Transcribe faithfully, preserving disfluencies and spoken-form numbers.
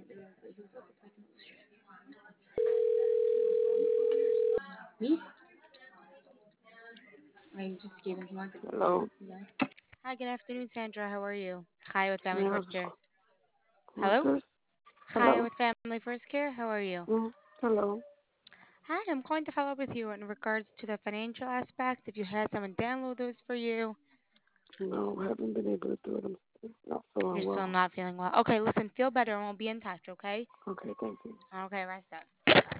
Hello. Hi, good afternoon, Sandra. How are you? Hi, with Family Yes. First Care. Who's Hello? this? Hi, Hello. with Family First Care. How are you? Mm, hello. Hi, I'm calling to follow up with you in regards to the financial aspect. If you had someone download those for you, No, haven't been able to do it. I'm not you're feeling still well. not feeling well. Okay, listen, feel better and we'll be in touch, okay? Okay, thank you. Okay, rest up.